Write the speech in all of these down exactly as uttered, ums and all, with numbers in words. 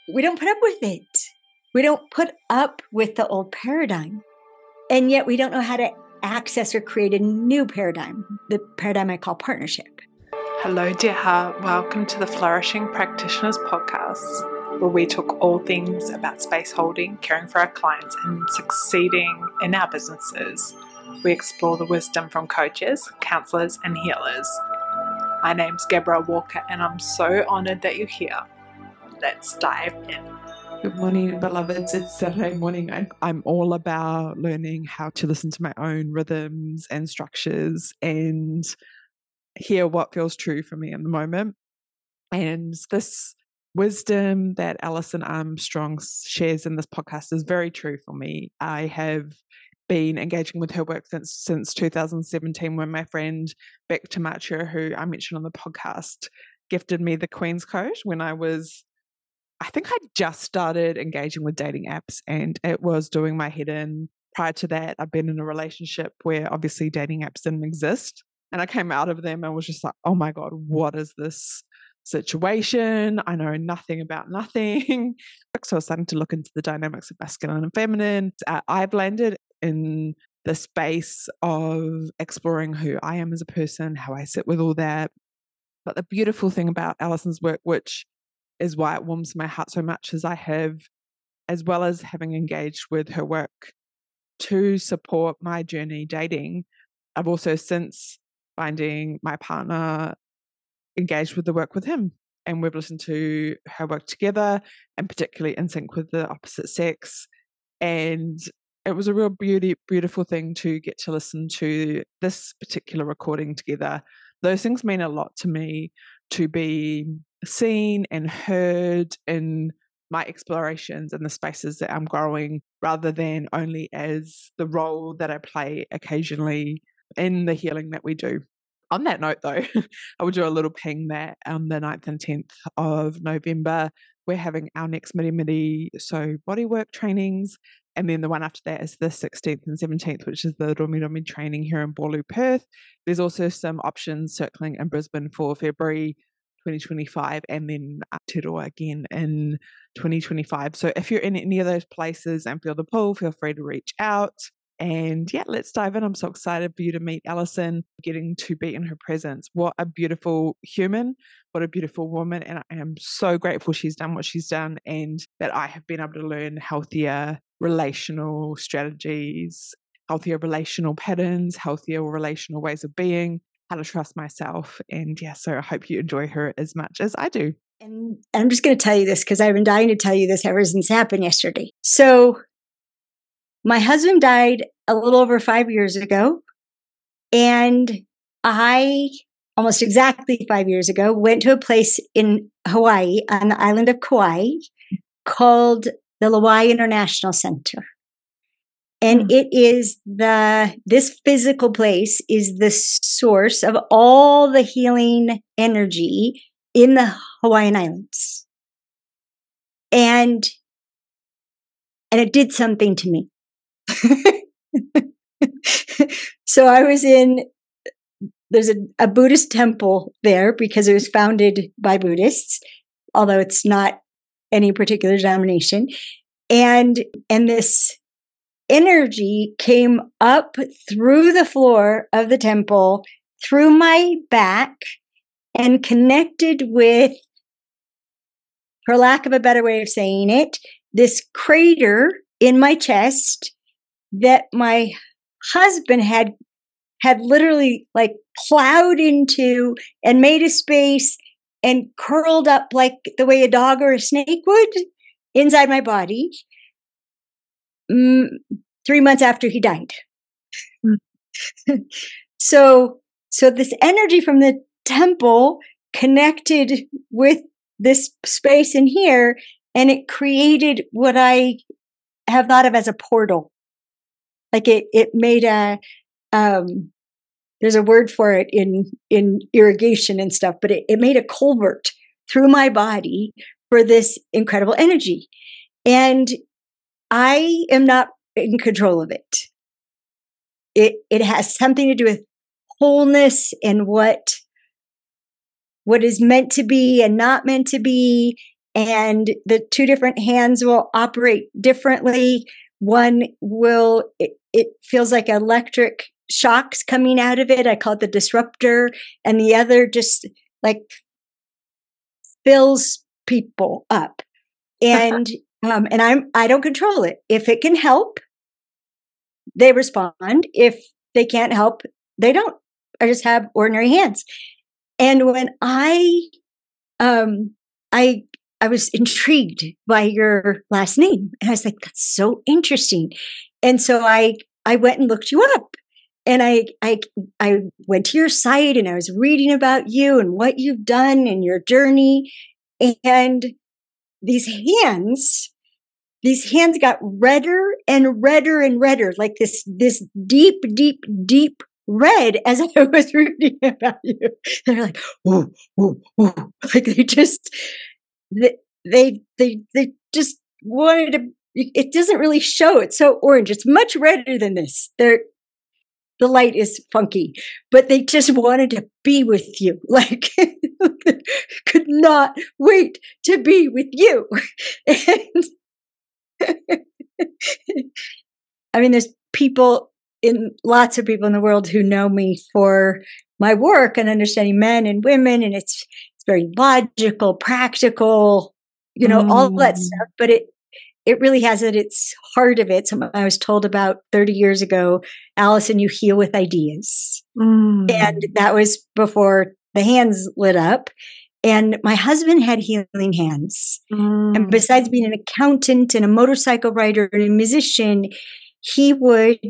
we don't put up with it. We don't put up with the old paradigm. And yet we don't know how to access or create a new paradigm, the paradigm I call partnership. Hello, dear heart. Welcome to the Flourishing Practitioners podcast, where we talk all things about space holding, caring for our clients, and succeeding in our businesses. We explore the wisdom from coaches, counselors, and healers. My name's Gabrielle Walker, and I'm so honored that you're here. Let's dive in. Good morning, beloveds. It's Saturday morning. I'm, I'm all about learning how to listen to my own rhythms and structures and hear what feels true for me in the moment. And this wisdom that Alison Armstrong shares in this podcast is very true for me. I have been engaging with her work since since two thousand seventeen, when my friend Beck Tamacha, who I mentioned on the podcast, gifted me the Queen's Code when I was I think I just started engaging with dating apps, and it was doing my head in. Prior to that, I've been in a relationship where obviously dating apps didn't exist. And I came out of them and was just like, oh my God, what is this situation? I know nothing about nothing. So I was starting to look into the dynamics of masculine and feminine. Uh, I've landed in the space of exploring who I am as a person, how I sit with all that. But the beautiful thing about Alison's work, which is why it warms my heart so much, is I have, as well as having engaged with her work to support my journey dating, I've also since finding my partner engaged with the work with him. And we've listened to her work together, and particularly in sync with the opposite sex. And it was a real beauty, beautiful thing to get to listen to this particular recording together. Those things mean a lot to me, to be seen and heard in my explorations and the spaces that I'm growing, rather than only as the role that I play occasionally in the healing that we do. On that note, though, I will do a little ping that on the ninth and tenth of November, we're having our next Miri Miri, so bodywork trainings. And then the one after that is the sixteenth and seventeenth, which is the Romi Romi training here in Boorloo, Perth. There's also some options circling in Brisbane for February twenty twenty-five, and then Aotearoa again in twenty twenty-five. So if you're in any of those places and feel the pull, feel free to reach out. And yeah, let's dive in. I'm so excited for you to meet Alison, getting to be in her presence. What a beautiful human, what a beautiful woman. And I am so grateful she's done what she's done, and that I have been able to learn healthier relational strategies, healthier relational patterns, healthier relational ways of being, how to trust myself. And yeah, so I hope you enjoy her as much as I do. And I'm just going to tell you this because I've been dying to tell you this ever since it happened yesterday. So my husband died a little over five years ago. And I, almost exactly five years ago, went to a place in Hawaii on the island of Kauai called the Lauai International Center. And mm. it is the, this physical place is the source of all the healing energy in the Hawaiian Islands. And, and it did something to me. So I was in, there's a, a Buddhist temple there because it was founded by Buddhists, although it's not any particular denomination. And, and this energy came up through the floor of the temple, through my back, and connected with, for lack of a better way of saying it, this crater in my chest that my husband had had literally like plowed into and made a space and curled up like the way a dog or a snake would inside my body mm, three months after he died. Mm. so, so this energy from the temple connected with this space in here, and it created what I have thought of as a portal. Like it, it made a, um, there's a word for it in, in irrigation and stuff, but it, it made a culvert through my body for this incredible energy. And I am not in control of it. It, it has something to do with wholeness and what, what is meant to be and not meant to be. and the two different hands will operate differently. One will, it, it feels like electric shocks coming out of it. I call it the disruptor. And the other just like fills people up. And, um, and I'm, I don't control it. If it can help, they respond. If they can't help, they don't. I just have ordinary hands. And when I, um, I, I was intrigued by your last name, and I was like, "That's so interesting." And so I, I went and looked you up, and I, I, I went to your site, and I was reading about you and what you've done and your journey. And these hands, these hands got redder and redder and redder, like this, this deep, deep, deep red as I was reading about you. They're like, "Whoa, whoa, whoa!" Like they just. They, they, they, they just wanted to, it doesn't really show. It's so orange. It's much redder than this. They're, the light is funky, but they just wanted to be with you. Like, could not wait to be with you. And I mean, there's people in, lots of people in the world who know me for my work and understanding men and women, and it's, very logical, practical, you know, mm. all that stuff. But it, it really has at its heart of it. Something I was told about thirty years ago, Allison, you heal with ideas. Mm. And that was before the hands lit up. And my husband had healing hands. Mm. And besides being an accountant and a motorcycle rider and a musician, he would,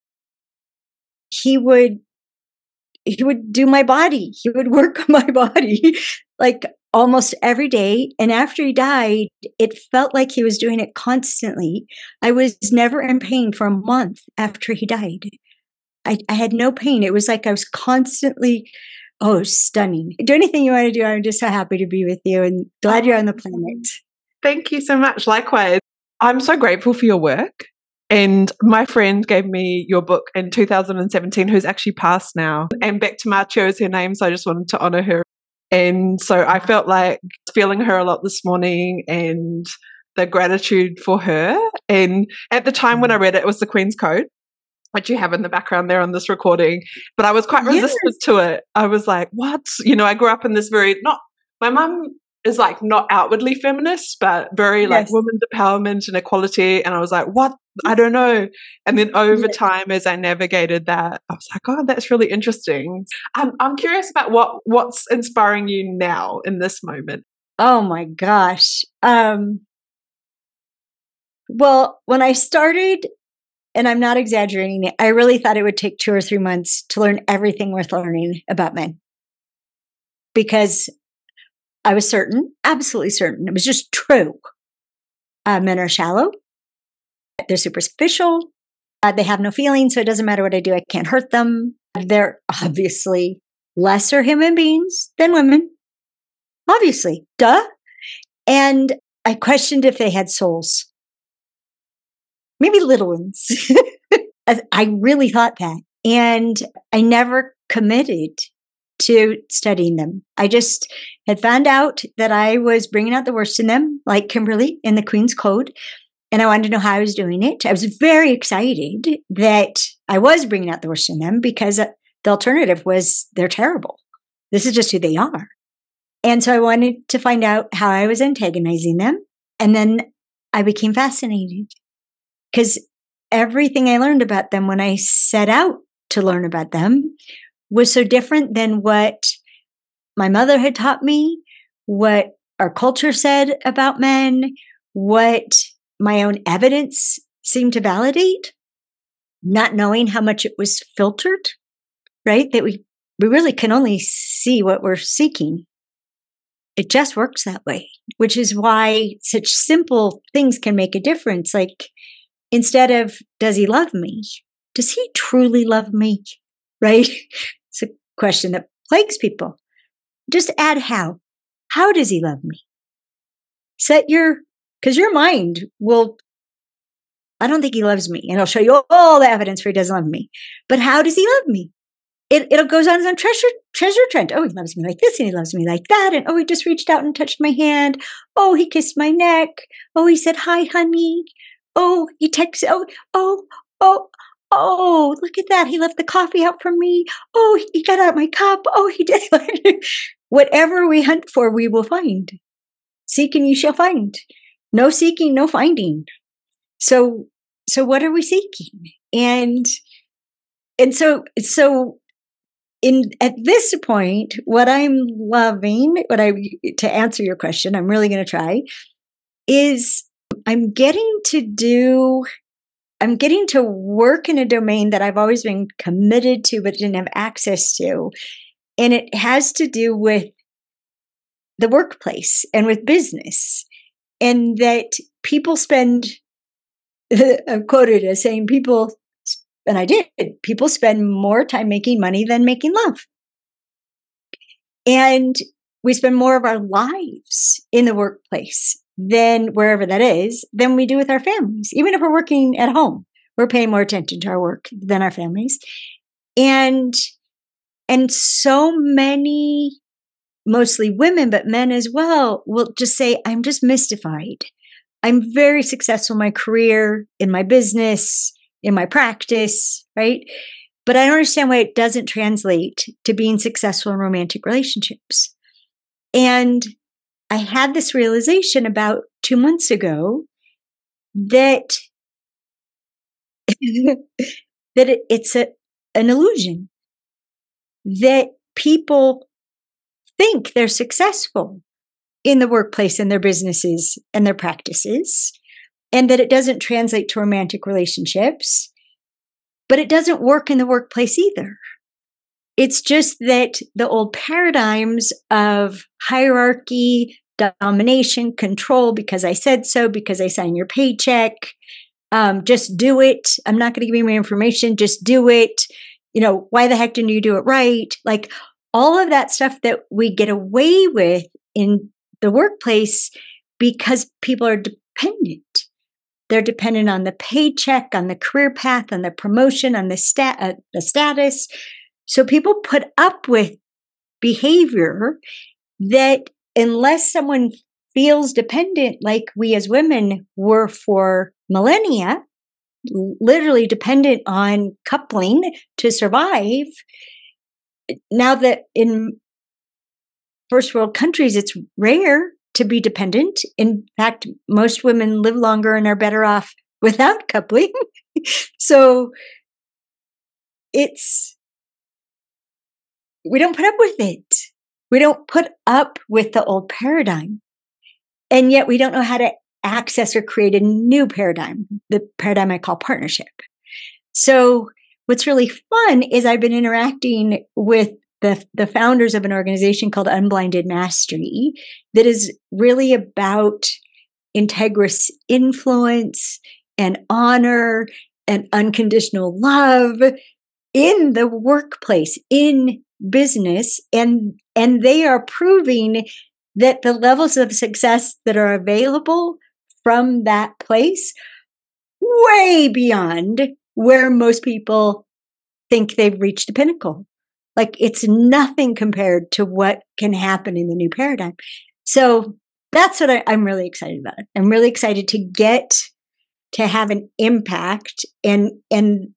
he would, he would do my body. He would work on my body like almost every day. And after he died, it felt like he was doing it constantly. I was never in pain for a month after he died. I, I had no pain. It was like I was constantly, oh, stunning. Do anything you want to do. I'm just so happy to be with you and glad you're on the planet. Thank you so much. Likewise. I'm so grateful for your work. And my friend gave me your book in two thousand seventeen, who's actually passed now. And Beck Tamarcio is her name, so I just wanted to honor her. And so I felt like feeling her a lot this morning and the gratitude for her. And at the time when I read it, it was the Queen's Code, which you have in the background there on this recording. But I was quite resistant yes. to it. I was like, what? You know, I grew up in this very, not, my mum is like not outwardly feminist, but very yes. like women's empowerment and equality. And I was like, what? I don't know. And then over yes. time, as I navigated that, I was like, oh, that's really interesting. I'm, I'm curious about what, what's inspiring you now in this moment. Oh my gosh. Um, well, when I started, and I'm not exaggerating, I really thought it would take two or three months to learn everything worth learning about men. Because I was certain, absolutely certain, it was just true. Uh, men are shallow. They're superficial. Uh, they have no feelings, so it doesn't matter what I do. I can't hurt them. They're obviously lesser human beings than women. Obviously. Duh. And I questioned if they had souls. Maybe little ones. I really thought that. And I never committed to studying them. I just had found out that I was bringing out the worst in them, like Kimberly in the Queen's Code. And I wanted to know how I was doing it. I was very excited that I was bringing out the worst in them because the alternative was they're terrible. This is just who they are. And so I wanted to find out how I was antagonizing them. And then I became fascinated because everything I learned about them when I set out to learn about them was so different than what my mother had taught me, what our culture said about men, what my own evidence seemed to validate, not knowing how much it was filtered, right? That we, we really can only see what we're seeking. It just works that way, which is why such simple things can make a difference. Like instead of, does he love me? Does he truly love me? Right? It's a question that plagues people. Just add how. How does he love me? Set your, because your mind will, I don't think he loves me. And I'll show you all the evidence for he doesn't love me. But how does he love me? it, it goes on as a treasure, treasure trend. Oh, he loves me like this and he loves me like that. And oh, he just reached out and touched my hand. Oh, he kissed my neck. Oh, he said, hi, honey. Oh, he texted. Oh, oh, oh, oh, look at that. He left the coffee out for me. Oh, he got out my cup. Oh, he did. Whatever we hunt for, we will find. Seek and you shall find. No seeking, no finding. So, so what are we seeking? And, and so, so in, at this point, what I'm loving, what I, to answer your question, I'm really going to try, is I'm getting to do, I'm getting to work in a domain that I've always been committed to, but didn't have access to. And it has to do with the workplace and with business. And that people spend, I'm quoted as saying people, and I did, people spend more time making money than making love. And we spend more of our lives in the workplace than wherever that is, than we do with our families. Even if we're working at home, we're paying more attention to our work than our families. And, and so many, mostly women, but men as well, will just say, I'm just mystified. I'm very successful in my career, in my business, in my practice, right? But I don't understand why it doesn't translate to being successful in romantic relationships. And I had this realization about two months ago that, that it, it's a, an illusion, that people think they're successful in the workplace and their businesses and their practices, and that it doesn't translate to romantic relationships, but it doesn't work in the workplace either. It's just that the old paradigms of hierarchy, domination, control, because I said so, because I signed your paycheck, um, just do it. I'm not going to give you my information. Just do it. You know, why the heck didn't you do it right? Like all of that stuff that we get away with in the workplace because people are dependent. They're dependent on the paycheck, on the career path, on the promotion, on the stat, uh, the status. So people put up with behavior that unless someone feels dependent like we as women were for millennia, literally dependent on coupling to survive, now that in first world countries, it's rare to be dependent. In fact, most women live longer and are better off without coupling. So it's, we don't put up with it. We don't put up with the old paradigm. And yet we don't know how to access or create a new paradigm, the paradigm I call partnership. So what's really fun is I've been interacting with the, the founders of an organization called Unblinded Mastery that is really about integrous influence and honor and unconditional love in the workplace, in business. And, and they are proving that the levels of success that are available from that place way beyond where most people think they've reached a pinnacle. Like it's nothing compared to what can happen in the new paradigm. So that's what I, I'm really excited about. I'm really excited to get to have an impact and, and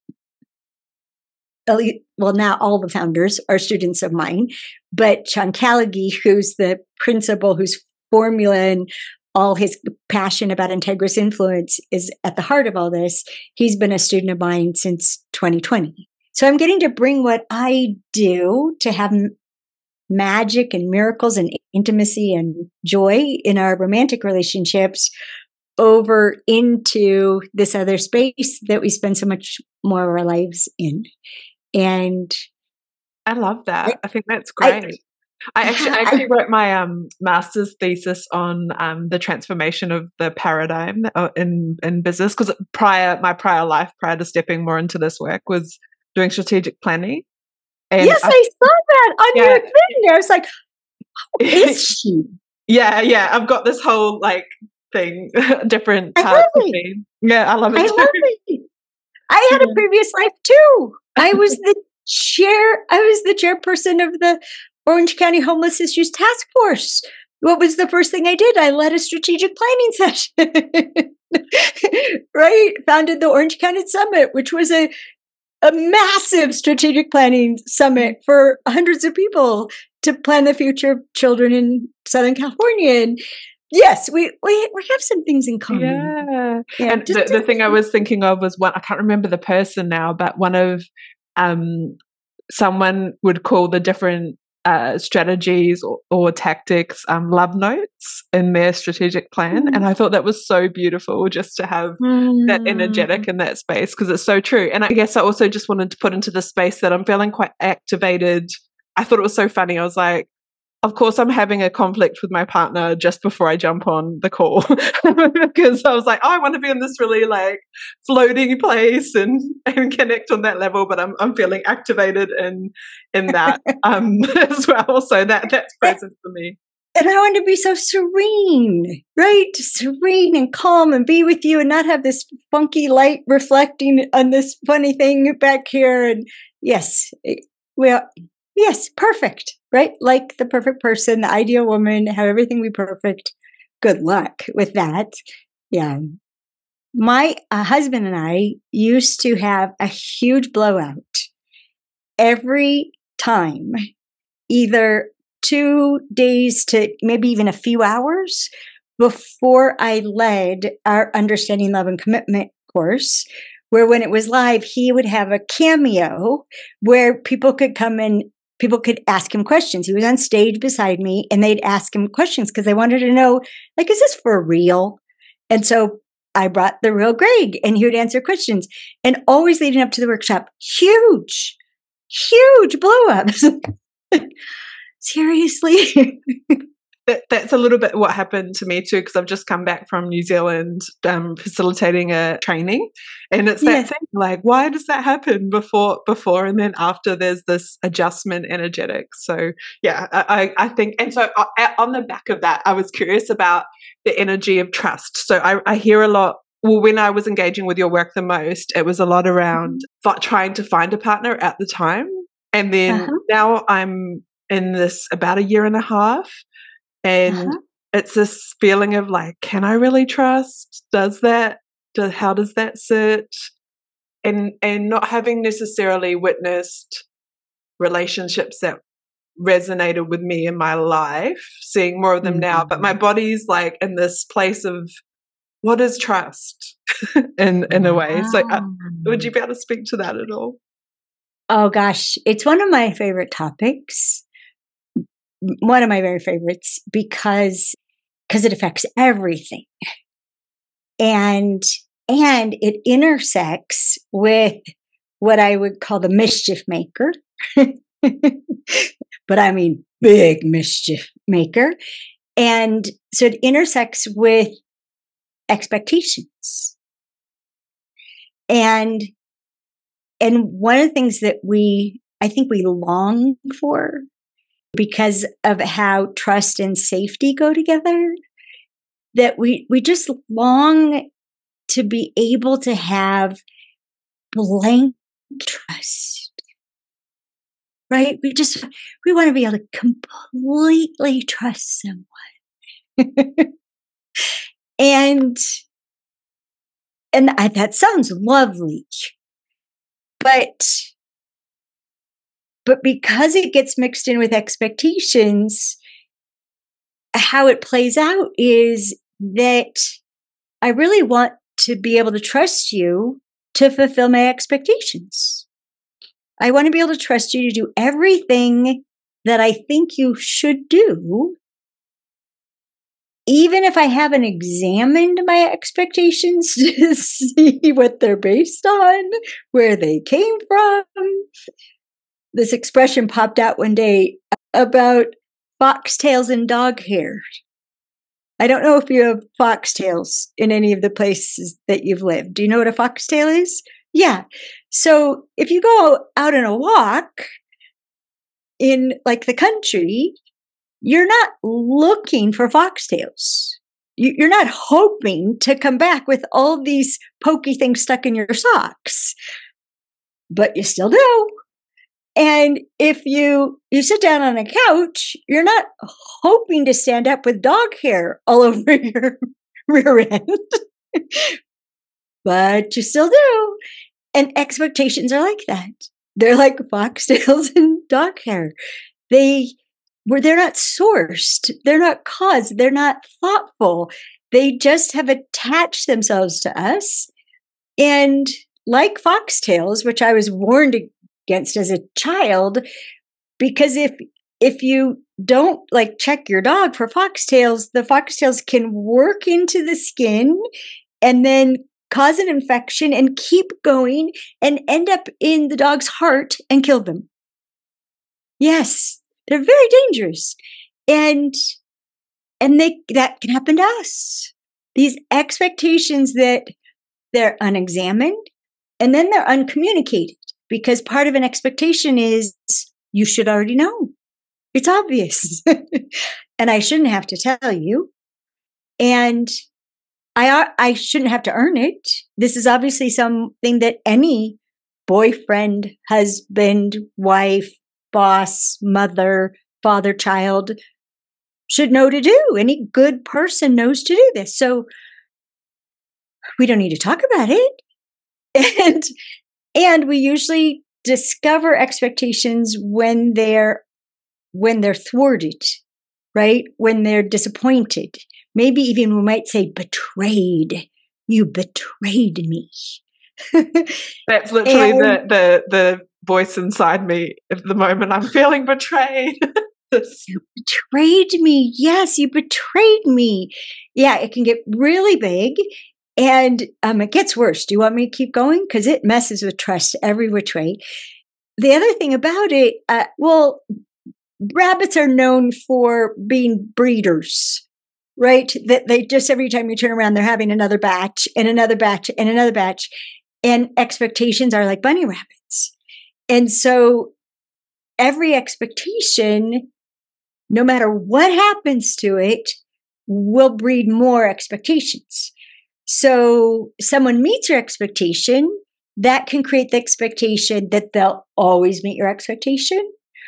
well, now all the founders are students of mine, but Sean Callaghy, who's the principal, whose formula and all his passion about integrous influence is at the heart of all this. He's been a student of mine since twenty twenty. So I'm getting to bring what I do to have magic and miracles and intimacy and joy in our romantic relationships over into this other space that we spend so much more of our lives in. And I love that. I, I think that's great. I, I actually, I actually wrote my um, master's thesis on um, the transformation of the paradigm in in business, because prior, my prior life, prior to stepping more into this work, was doing strategic planning. And yes, I, I saw that on yeah. your thing. I was like, who is she? Yeah, yeah. I've got this whole like thing, different parts of me. Yeah, I love it. I too. love it. I had a previous life too. I was the chair, I was the chairperson of the Orange County Homeless Issues Task Force. What was the first thing I did? I led a strategic planning session, right? Founded the Orange County Summit, which was a, a massive strategic planning summit for hundreds of people to plan the future of children in Southern California. And yes, we, we, we have some things in common. Yeah. Yeah, and just- the, the thing I was thinking of was one, I can't remember the person now, but one of, um, someone would call the different uh, strategies or, or tactics um, love notes in their strategic plan. Mm. And I thought that was so beautiful just to have mm. that energetic in that space, because it's so true. And I guess I also just wanted to put into the space that I'm feeling quite activated. I thought it was so funny. I was like, of course, I'm having a conflict with my partner just before I jump on the call because I was like, oh, I want to be in this really like floating place and, and connect on that level, but I'm I'm feeling activated in in that um, as well. So that that's present for me. And I want to be so serene, right? Serene and calm and be with you and not have this funky light reflecting on this funny thing back here. And yes, well, yes, perfect. Right? Like the perfect person, the ideal woman, have everything be perfect. Good luck with that. Yeah. My uh, husband and I used to have a huge blowout every time, either two days to maybe even a few hours before I led our Understanding Love and Commitment course, where when it was live, he would have a cameo where people could come in. People could ask him questions. He was on stage beside me and they'd ask him questions because they wanted to know, like, is this for real? And so I brought the real Greg and he would answer questions. And always leading up to the workshop, huge, huge blow-ups. Seriously? That, that's a little bit what happened to me too, because I've just come back from New Zealand um, facilitating a training, and it's that yeah. thing like, why does that happen before, before, and then after? There's this adjustment energetics. So yeah, I, I think, and so on the back of that, I was curious about the energy of trust. So I, I hear a lot. Well, when I was engaging with your work the most, it was a lot around mm-hmm. trying to find a partner at the time, and then uh-huh. now I'm in this about a year and a half. And uh-huh. it's this feeling of like, can I really trust? Does that, do, how does that sit? And, and not having necessarily witnessed relationships that resonated with me in my life, seeing more of them mm-hmm. now, but my body's like in this place of what is trust in, in a way. So uh, would you be able to speak to that at all? Oh gosh, it's one of my favorite topics. One of my very favorites because because it affects everything, and and it intersects with what I would call the mischief maker, but I mean big mischief maker, and so it intersects with expectations, and and one of the things that we I think we long for, because of how trust and safety go together, that we, we just long to be able to have blank trust, right? We just, we want to be able to completely trust someone. and, and I, that sounds lovely, but But because it gets mixed in with expectations, how it plays out is that I really want to be able to trust you to fulfill my expectations. I want to be able to trust you to do everything that I think you should do, even if I haven't examined my expectations to see what they're based on, where they came from. This expression popped out one day about foxtails and dog hair. I don't know if you have foxtails in any of the places that you've lived. Do you know what a foxtail is? Yeah. So if you go out on a walk in like the country, you're not looking for foxtails. You're not hoping to come back with all these pokey things stuck in your socks, but you still do. And if you you sit down on a couch, you're not hoping to stand up with dog hair all over your rear end, but you still do. And expectations are like that. They're like foxtails and dog hair. They where they're not sourced, they're not caused, they're not thoughtful. They just have attached themselves to us. And like foxtails, which I was warned against as a child, because if if you don't like check your dog for foxtails, the foxtails can work into the skin and then cause an infection and keep going and end up in the dog's heart and kill them. Yes, they're very dangerous. And and they that can happen to us. These expectations that they're unexamined and then they're uncommunicated, because part of an expectation is you should already know. It's obvious. And I shouldn't have to tell you. And I I shouldn't have to earn it. This is obviously something that any boyfriend, husband, wife, boss, mother, father, child should know to do. Any good person knows to do this. So we don't need to talk about it. And and we usually discover expectations when they're when they're thwarted, right? When they're disappointed. Maybe even we might say betrayed. You betrayed me. That's literally and, the, the the voice inside me at the moment. I'm feeling betrayed. You betrayed me. Yes, you betrayed me. Yeah, it can get really big. And um, it gets worse. Do you want me to keep going? Because it messes with trust every which way. The other thing about it, uh, well, rabbits are known for being breeders, right? That they just every time you turn around, they're having another batch and another batch and another batch. And expectations are like bunny rabbits. And so every expectation, no matter what happens to it, will breed more expectations. So someone meets your expectation, that can create the expectation that they'll always meet your expectation,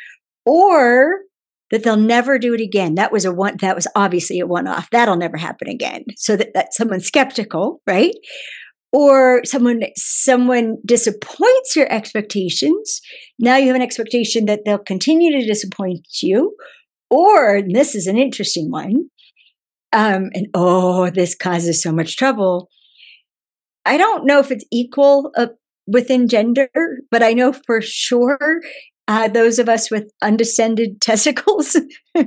or that they'll never do it again. That was a one, that was obviously a one-off. That'll never happen again. So that, that someone's skeptical, right? Or someone, someone disappoints your expectations. Now you have an expectation that they'll continue to disappoint you. Or, and this is an interesting one, um, and oh, this causes so much trouble. I don't know if it's equal uh, within gender, but I know for sure uh, those of us with undescended testicles,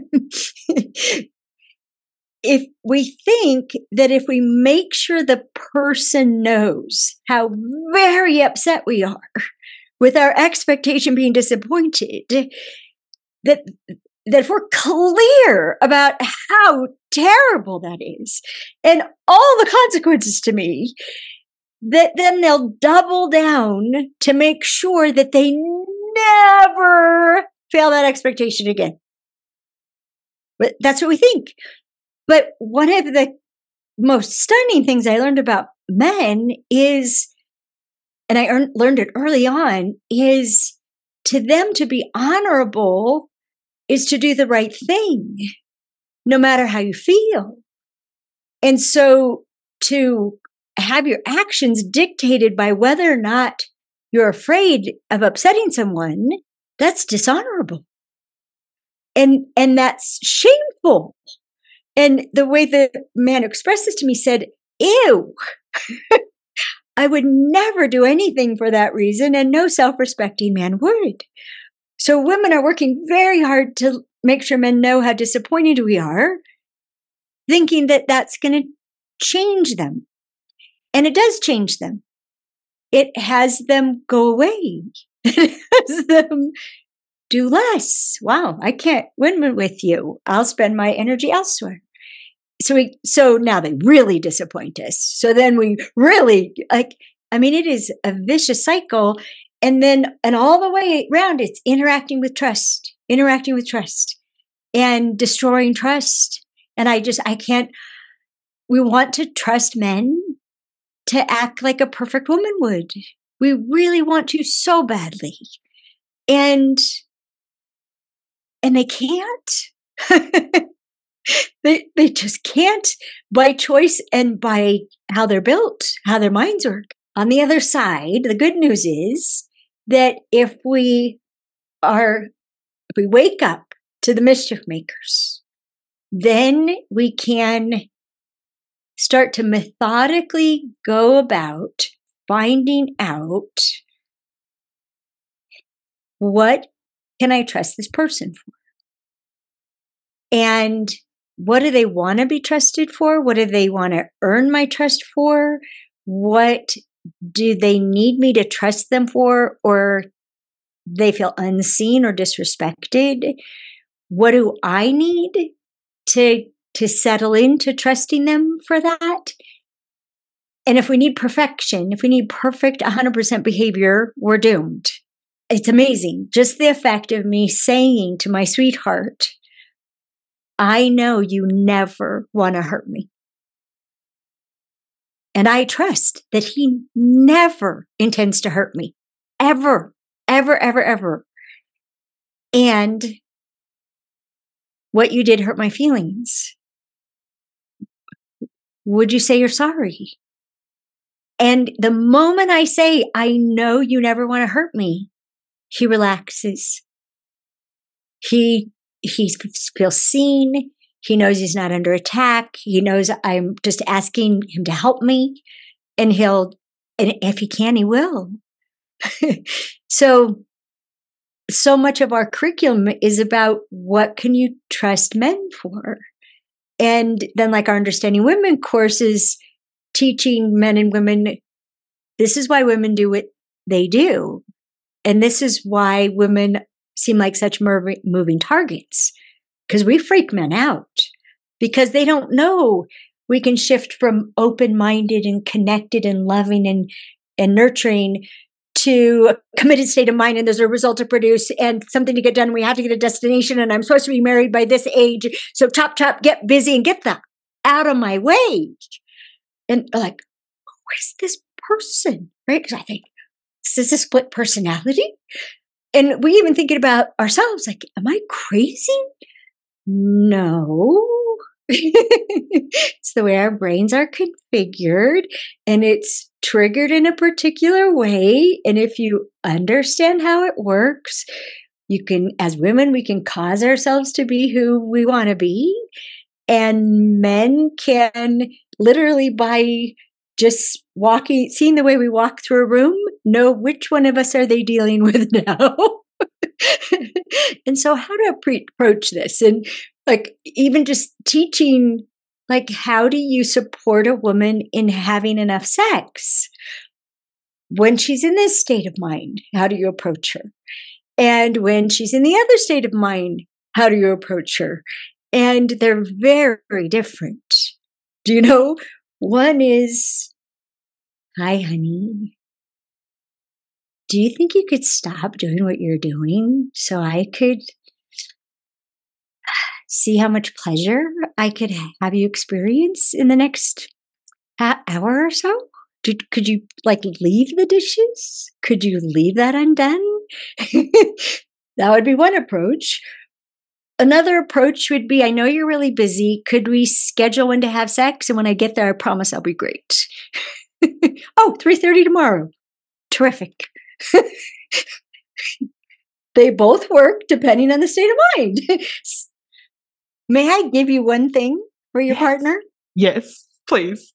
if we think that if we make sure the person knows how very upset we are with our expectation being disappointed, that that if we're clear about how terrible that is and all the consequences to me, that then they'll double down to make sure that they never fail that expectation again. But that's what we think. But one of the most stunning things I learned about men is, and I earned, learned it early on, is to them to be honorable is to do the right thing, no matter how you feel. And so to have your actions dictated by whether or not you're afraid of upsetting someone, that's dishonorable. And, and that's shameful. And the way the man expressed this to me said, ew, I would never do anything for that reason, and no self-respecting man would. So women are working very hard to make sure men know how disappointed we are, thinking that that's going to change them. And it does change them. It has them go away. It has them do less. Wow, I can't win with you. I'll spend my energy elsewhere. So we, so now they really disappoint us. So then we really, like, I mean, it is a vicious cycle. And then, and all the way around, it's interacting with trust, interacting with trust and destroying trust. And I just, I can't, we want to trust men to act like a perfect woman would. We really want to so badly. And, and they can't. they, they just can't by choice and by how they're built, how their minds work. On the other side, the good news is that if we are, if we wake up to the mischief makers, then we can start to methodically go about finding out, what can I trust this person for? And what do they want to be trusted for? What do they want to earn my trust for? What do they need me to trust them for, or they feel unseen or disrespected? What do I need to, to settle into trusting them for that? And if we need perfection, if we need perfect one hundred percent behavior, we're doomed. It's amazing. Just the effect of me saying to my sweetheart, I know you never want to hurt me. And I trust that he never intends to hurt me. Ever, ever, ever, ever. And what you did hurt my feelings. Would you say you're sorry? And the moment I say, I know you never want to hurt me, he relaxes. He, he feels seen. He knows he's not under attack. He knows I'm just asking him to help me. And he'll, and if he can, he will. So, so much of our curriculum is about what can you trust men for? And then like our Understanding Women course is teaching men and women, this is why women do what they do. And this is why women seem like such moving targets, because we freak men out because they don't know we can shift from open-minded and connected and loving and, and nurturing to a committed state of mind, and there's a result to produce and something to get done. We have to get a destination, and I'm supposed to be married by this age. So chop, chop, get busy and get that out of my way. And like, who is this person? Right? Because I think, is this a split personality? And we even thinking about ourselves, like, am I crazy? No. It's the way our brains are configured, and it's triggered in a particular way. And if you understand how it works, you can, as women, we can cause ourselves to be who we want to be. And men can literally, by just walking, seeing the way we walk through a room, know which one of us are they dealing with now. And so how to pre- approach this, and like even just teaching, like, how do you support a woman in having enough sex when she's in this state of mind? How do you approach her? And when she's in the other state of mind, how do you approach her? And they're very different. Do you know? One is, hi, honey. Do you think you could stop doing what you're doing so I could see how much pleasure I could have you experience in the next hour or so? Did, could you like leave the dishes? Could you leave that undone? That would be one approach. Another approach would be, I know you're really busy. Could we schedule when to have sex? And when I get there, I promise I'll be great. Oh, three thirty tomorrow. Terrific. They both work depending on the state of mind. May I give you one thing for your yes. partner? Yes, please.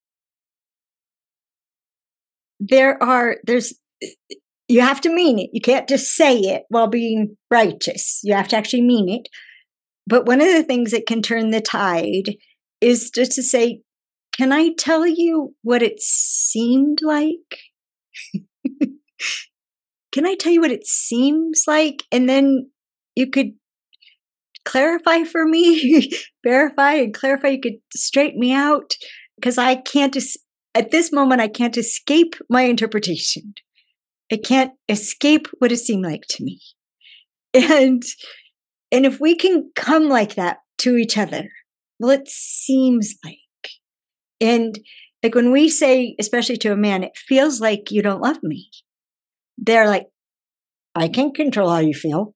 There are, there's, you have to mean it. You can't just say it while being righteous. You have to actually mean it. But one of the things that can turn the tide is just to say, can I tell you what it seemed like? Can I tell you what it seems like? And then you could clarify for me, verify and clarify. You could straighten me out, because I can't, at this moment, I can't escape my interpretation. I can't escape what it seemed like to me. And, and if we can come like that to each other, well, it seems like, and like when we say, especially to a man, it feels like you don't love me. They're like, I can't control how you feel.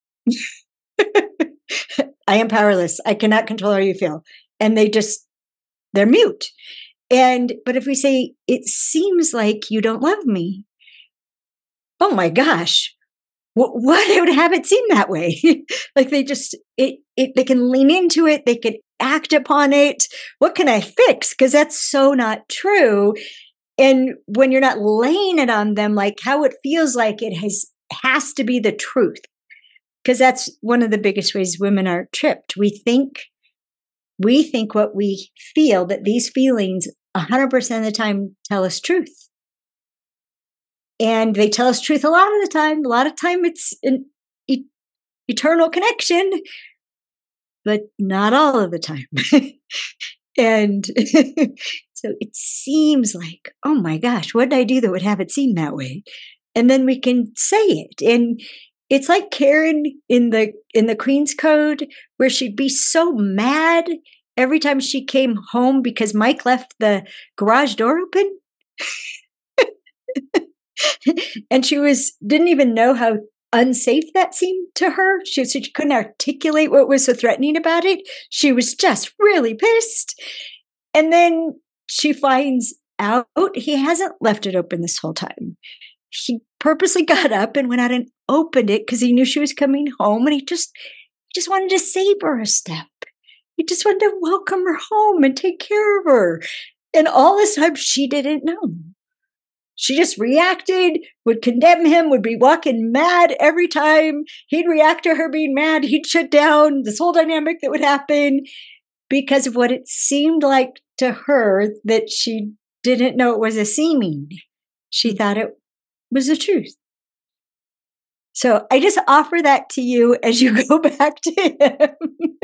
I am powerless. I cannot control how you feel. And they just, they're mute. And, but if we say, it seems like you don't love me. Oh my gosh. What, what would have it seem that way? Like they just, it, it, they can lean into it. They can act upon it. What can I fix? Because that's so not true. And when you're not laying it on them, like how it feels like it has, has to be the truth. Because that's one of the biggest ways women are tripped. We think, we think what we feel, that these feelings one hundred percent of the time tell us truth. And they tell us truth a lot of the time. A lot of time it's an e- eternal connection, but not all of the time. And so it seems like, oh my gosh, what did I do that would have it seem that way? And then we can say it. And it's like Karen in the in the Queen's Code, where she'd be so mad every time she came home because Mike left the garage door open. And she was didn't even know how unsafe that seemed to her. She, she couldn't articulate what was so threatening about it. She was just really pissed. And then she finds out he hasn't left it open this whole time. He purposely got up and went out and opened it because he knew she was coming home, and he just he just wanted to save her a step. He just wanted to welcome her home and take care of her. And all this time she didn't know. She just reacted, would condemn him, would be walking mad every time he'd react to her being mad. He'd shut down this whole dynamic that would happen because of what it seemed like to her that she didn't know it was a seeming. She thought it was the truth. So I just offer that to you as you go back to him.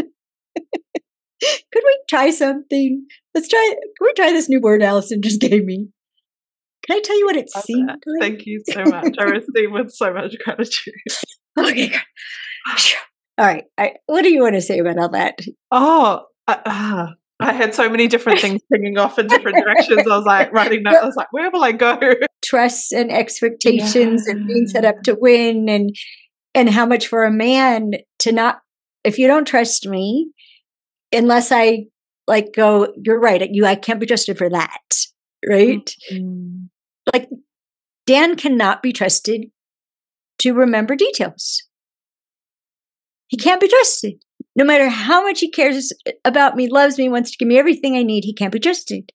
Could we try something? Let's try, can we try this new word Allison just gave me? Can I tell you what it Love seemed that. like? Thank you so much. I receive with so much gratitude. Okay, good. All right. I, what do you want to say about all that? Oh, uh, uh, I had so many different things pinging off in different directions. I was like writing notes. I was like, where will I go? Trust and expectations Yeah. and being set up to win, and and how much for a man to not, if you don't trust me, unless I like go, you're right, you I can't be trusted for that. Right? Mm-hmm. Like Dan cannot be trusted to remember details. He can't be trusted. No matter how much he cares about me, loves me, wants to give me everything I need, he can't be trusted.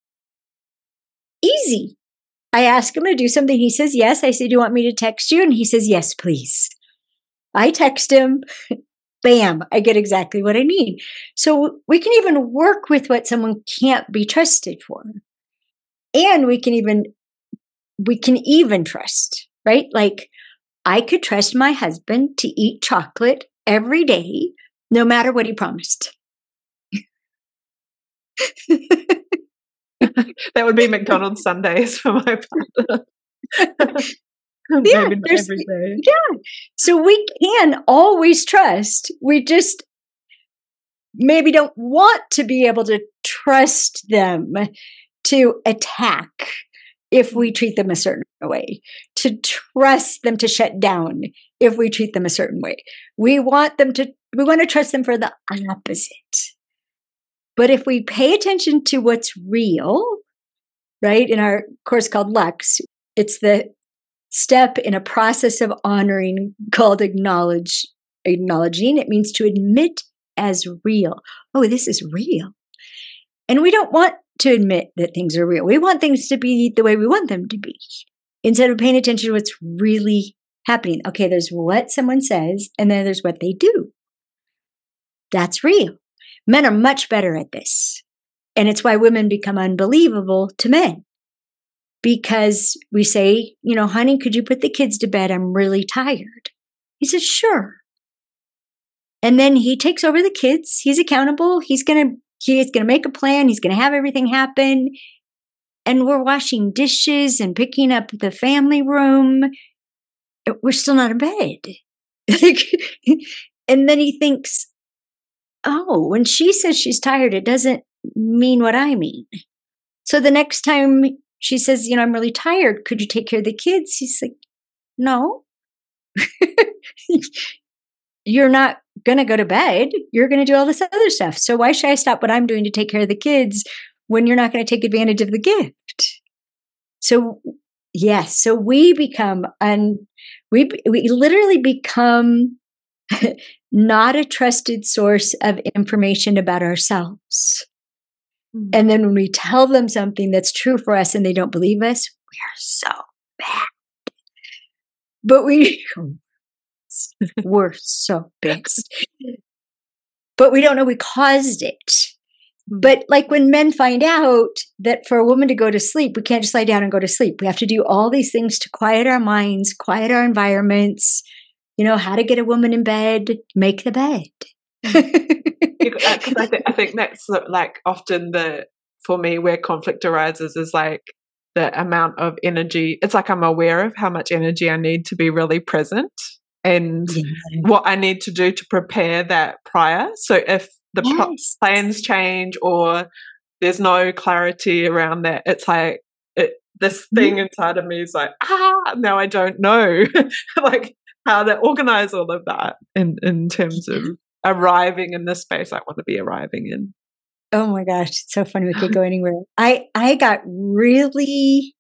Easy. I ask him to do something. He says yes. I say, do you want me to text you? And he says, yes, please. I text him. Bam, I get exactly what I need. So we can even work with what someone can't be trusted for. And we can even, we can even trust, right? Like I could trust my husband to eat chocolate every day, no matter what he promised. That would be McDonald's Sundays for my partner. Yeah, maybe not every day. Yeah. So we can always trust. We just maybe don't want to be able to trust them to attack if we treat them a certain way, to trust them to shut down if we treat them a certain way. We want them to, we want to trust them for the opposite. But if we pay attention to what's real, right, in our course called Lux, it's the step in a process of honoring called acknowledge, acknowledging. It means to admit as real. Oh, this is real. And we don't want to admit that things are real. We want things to be the way we want them to be, instead of paying attention to what's really happening. Okay, there's what someone says, and then there's what they do. That's real. Men are much better at this. And it's why women become unbelievable to men. Because we say, you know, honey, could you put the kids to bed? I'm really tired. He says, sure. And then he takes over the kids. He's accountable. He's going to He's going to make a plan. He's going to have everything happen. And we're washing dishes and picking up the family room. We're still not in bed. And then he thinks, oh, when she says she's tired, it doesn't mean what I mean. So the next time she says, you know, I'm really tired, could you take care of the kids? He's like, no. you're not going to go to bed. You're going to do all this other stuff. So why should I stop what I'm doing to take care of the kids when you're not going to take advantage of the gift? So yes, so we become, un, we, we literally become not a trusted source of information about ourselves. Mm-hmm. And then when we tell them something that's true for us and they don't believe us, we are so mad. But we, we're so pissed. But we don't know we caused it. But like when men find out that for a woman to go to sleep, we can't just lie down and go to sleep. We have to do all these things to quiet our minds, quiet our environments, you know, how to get a woman in bed, make the bed. Because I, th- I think that's like often the, for me, where conflict arises is like the amount of energy. It's like I'm aware of how much energy I need to be really present and yeah. what I need to do to prepare that prior. So if the yes. plans change or there's no clarity around that, it's like it, this thing mm-hmm. inside of me is like, ah, now I don't know like how to organize all of that in, in terms of arriving in this space I want to be arriving in. Oh my gosh, it's so funny. We could go anywhere. I, I got really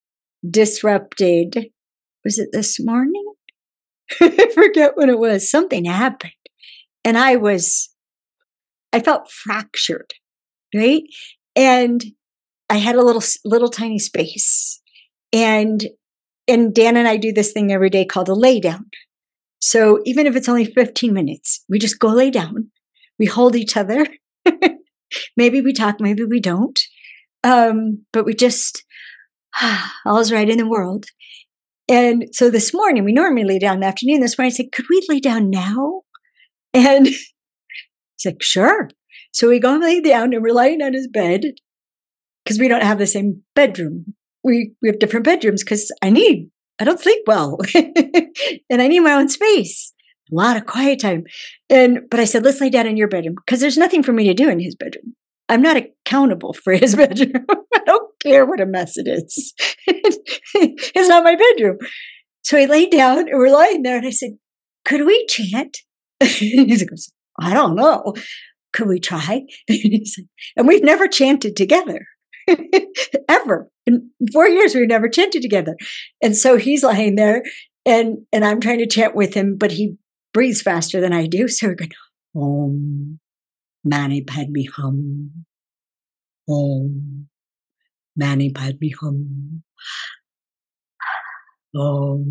disrupted. Was it this morning? I forget when it was. Something happened. And I was, I felt fractured, right? And I had a little, little tiny space. And, and Dan and I do this thing every day called a lay down. So even if it's only fifteen minutes, we just go lay down. We hold each other. Maybe we talk, maybe we don't. Um, but we just, all's right in the world. And so this morning, we normally lay down in the afternoon. This morning I said, could we lay down now? And he's like, sure. So we go and lay down and we're lying on his bed because we don't have the same bedroom. We, we have different bedrooms because I need, I don't sleep well and I need my own space, a lot of quiet time. And, but I said, let's lay down in your bedroom because there's nothing for me to do in his bedroom. I'm not accountable for his bedroom. I don't care what a mess it is. It's not my bedroom. So I laid down and we're lying there and I said, could we chant? He goes, I don't know. Could we try? And we've never chanted together. Ever. In four years, we've never chanted together. And so he's lying there and, and I'm trying to chant with him, but he breathes faster than I do. So we're going, Om Mani Padme Hum. Om Mani Padme Hum. Om.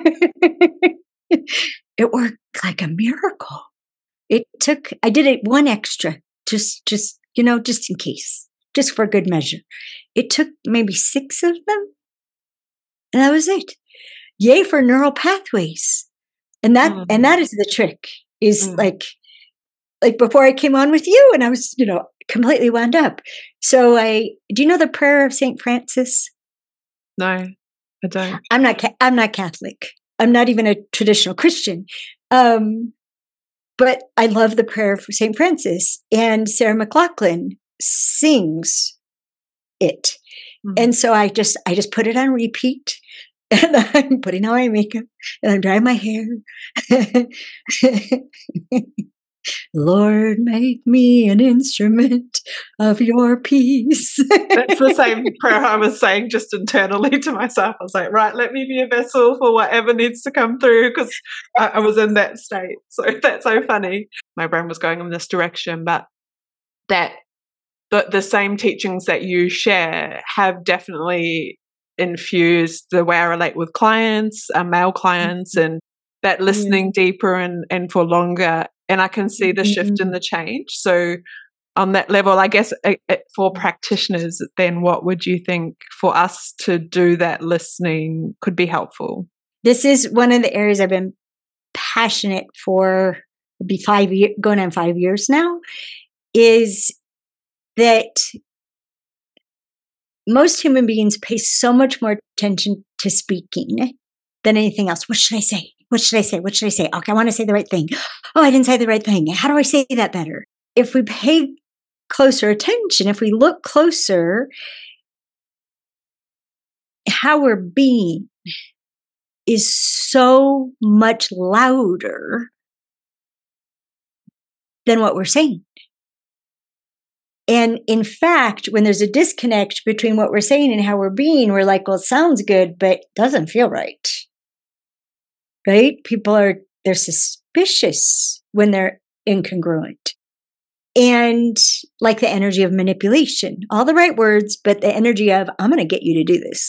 It worked like a miracle. It took, I did it one extra, just, just, you know, just in case, just for good measure. It took maybe six of them. And that was it. Yay for neural pathways. And that, mm. and that is the trick is mm. like, like before I came on with you and I was, you know, completely wound up. So I, do you know the prayer of Saint Francis? No, I don't. I'm not, I'm not Catholic. I'm not even a traditional Christian. Um, but I love the prayer for Saint Francis, and Sarah McLachlan sings it. Mm-hmm. And so I just, I just put it on repeat, and I'm putting on my makeup and I'm drying my hair. Lord, make me an instrument of your peace. That's the same prayer I was saying just internally to myself. I was like, right, let me be a vessel for whatever needs to come through, because I, I was in that state. So that's so funny. My brain was going in this direction, but that the, the same teachings that you share have definitely infused the way I relate with clients, uh, male clients, mm-hmm. and that listening yeah. deeper and, and for longer. And I can see the shift mm-hmm. in the change. So on that level, I guess it, it, for practitioners, then what would you think for us to do that listening could be helpful? This is one of the areas I've been passionate for, it'll be five years, going on five years now, is that most human beings pay so much more attention to speaking than anything else. What should I say? What should I say? What should I say? Okay, I want to say the right thing. Oh, I didn't say the right thing. How do I say that better? If we pay closer attention, if we look closer, how we're being, is so much louder than what we're saying. And in fact, when there's a disconnect between what we're saying and how we're being, we're like, well, it sounds good, but it doesn't feel right. Right? People are, they're suspicious when they're incongruent. And like the energy of manipulation, all the right words, but the energy of, I'm going to get you to do this.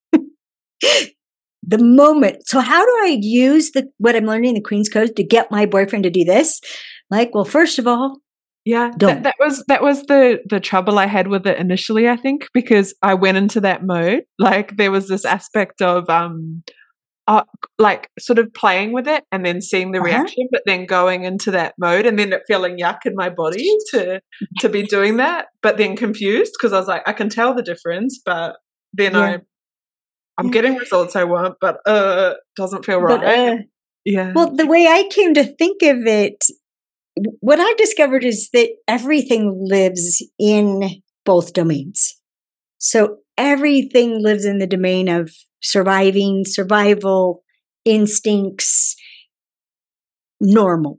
The moment. So how do I use the what I'm learning in the Queen's Code to get my boyfriend to do this? Like, well, first of all, yeah, that, that was that was the the trouble I had with it initially, I think, because I went into that mode. Like there was this aspect of um uh, like sort of playing with it and then seeing the uh-huh. reaction, but then going into that mode and then it feeling yuck in my body to to be doing that, but then confused because I was like, I can tell the difference, but then yeah. I I'm yeah. getting results I want, but uh doesn't feel right. But, uh, yeah. Well, the way I came to think of it, what I discovered is that everything lives in both domains. So everything lives in the domain of surviving, survival, instincts, normal.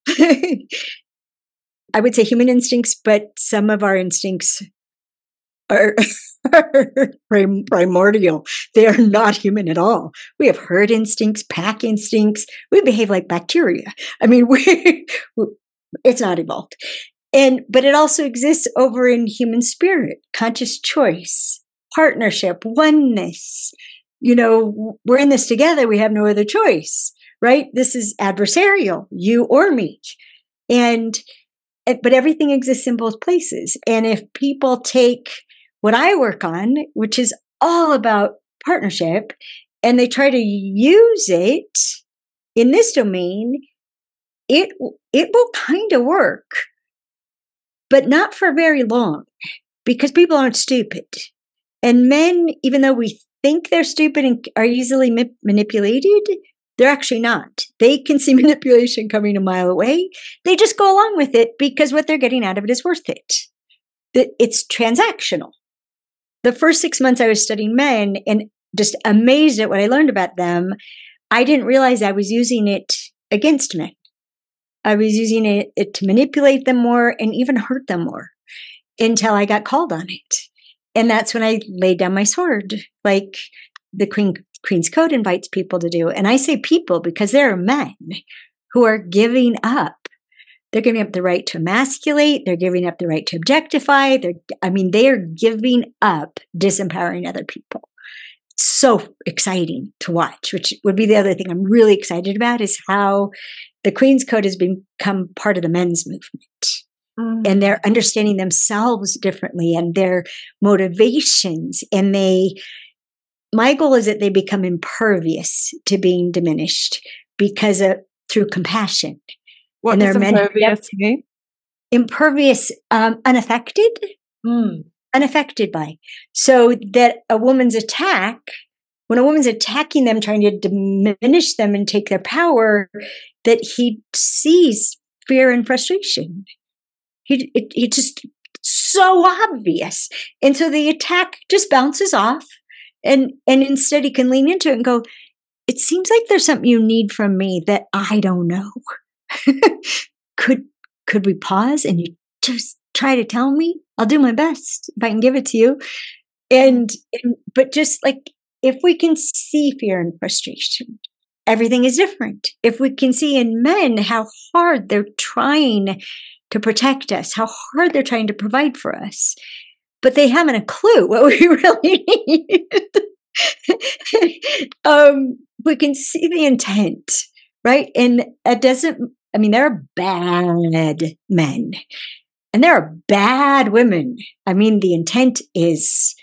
I would say human instincts, but some of our instincts are primordial. They are not human at all. We have herd instincts, pack instincts. We behave like bacteria. I mean, we, it's not evolved. And, but it also exists over in human spirit, conscious choice, partnership, oneness. You know, we're in this together. We have no other choice, right? This is adversarial, you or me. And, but everything exists in both places. And if people take what I work on, which is all about partnership, and they try to use it in this domain, it, it will kind of work, but not for very long because people aren't stupid. And men, even though we think they're stupid and are easily ma- manipulated, they're actually not. They can see manipulation coming a mile away. They just go along with it because what they're getting out of it is worth it. It's transactional. The first six months I was studying men and just amazed at what I learned about them, I didn't realize I was using it against men. I was using it, it to manipulate them more and even hurt them more until I got called on it. And that's when I laid down my sword, like the Queen, Queen's Code invites people to do. And I say people because there are men who are giving up. They're giving up the right to emasculate. They're giving up the right to objectify. They're, I mean, they are giving up disempowering other people. It's so exciting to watch, which would be the other thing I'm really excited about is how the Queen's Code has become part of the men's movement. Mm. And they're understanding themselves differently and their motivations. And they, my goal is that they become impervious to being diminished because of, through compassion. What does impervious mean? Impervious, um, unaffected, mm. unaffected by. So that a woman's attack, when a woman's attacking them, trying to diminish them and take their power, that he sees fear and frustration. He, it, it's just so obvious. And so the attack just bounces off. And, and instead he can lean into it and go, it seems like there's something you need from me that I don't know. could could we pause and you just try to tell me? I'll do my best if I can give it to you. And, and but just like if we can see fear and frustration, everything is different. If we can see in men how hard they're trying to protect us, how hard they're trying to provide for us, but they haven't a clue what we really need. um, we can see the intent, right? And it doesn't, I mean, there are bad men and there are bad women. I mean, the intent is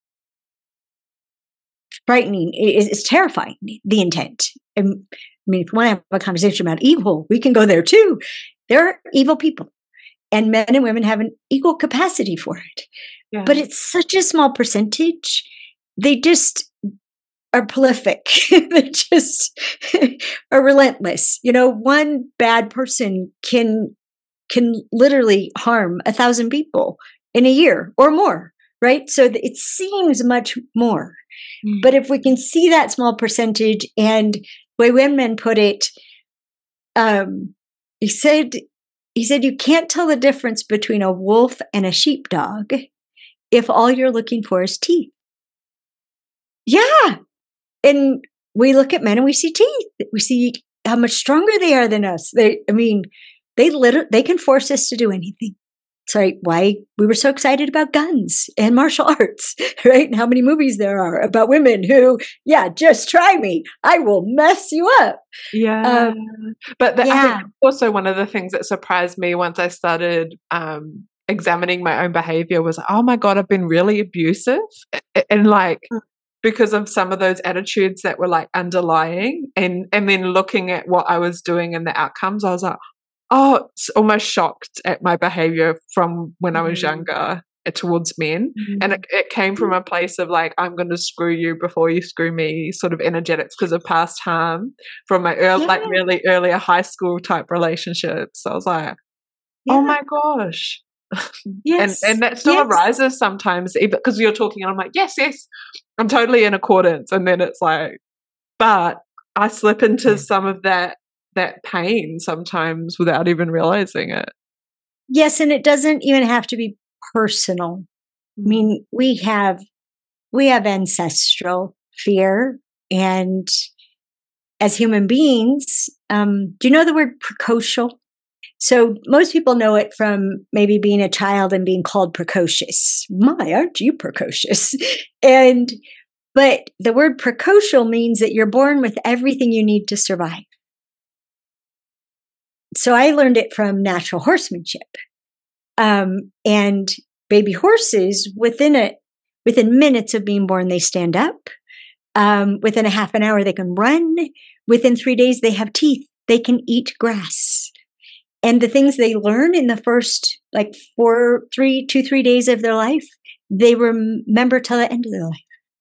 frightening. It's, it's terrifying, the intent. And, I mean, if you want to have a conversation about evil, we can go there too. There are evil people and men and women have an equal capacity for it. Yeah. But it's such a small percentage. They just are prolific. They just are relentless. You know, one bad person can can literally harm a thousand people in a year or more, right? So it seems much more. Mm. But if we can see that small percentage, and the way Wenman put it, um, he said, he said, you can't tell the difference between a wolf and a sheepdog if all you're looking for is teeth. Yeah. And we look at men and we see teeth. We see how much stronger they are than us. They, I mean, they literally, they can force us to do anything. It's like why we were so excited about guns and martial arts, right? And how many movies there are about women who, yeah, just try me. I will mess you up. Yeah. Um, but the, yeah. I think also one of the things that surprised me once I started um, examining my own behavior was, oh my God, I've been really abusive. And like, because of some of those attitudes that were like underlying, and, and then looking at what I was doing and the outcomes, I was like, oh, it's almost shocked at my behavior from when mm-hmm. I was younger towards men. Mm-hmm. And it, it came from a place of like, I'm going to screw you before you screw me sort of energetics because of past harm from my early, yeah. like really earlier high school type relationships. So I was like, yeah. oh my gosh. Yes. and, and that still yes. arises sometimes even because you're talking and I'm like, yes, yes, I'm totally in accordance. And then it's like, but I slip into yeah. some of that that pain sometimes without even realizing it. Yes, and it doesn't even have to be personal. I mean, we have we have ancestral fear, and as human beings, um, do you know the word precocial? So most people know it from maybe being a child and being called precocious. My, aren't you precocious? and but the word precocial means that you're born with everything you need to survive. So I learned it from natural horsemanship. Um, and baby horses, within a within minutes of being born, they stand up. Um, within a half an hour, they can run. Within three days, they have teeth. They can eat grass. And the things they learn in the first like four, three, two, three days of their life, they remember till the end of their life.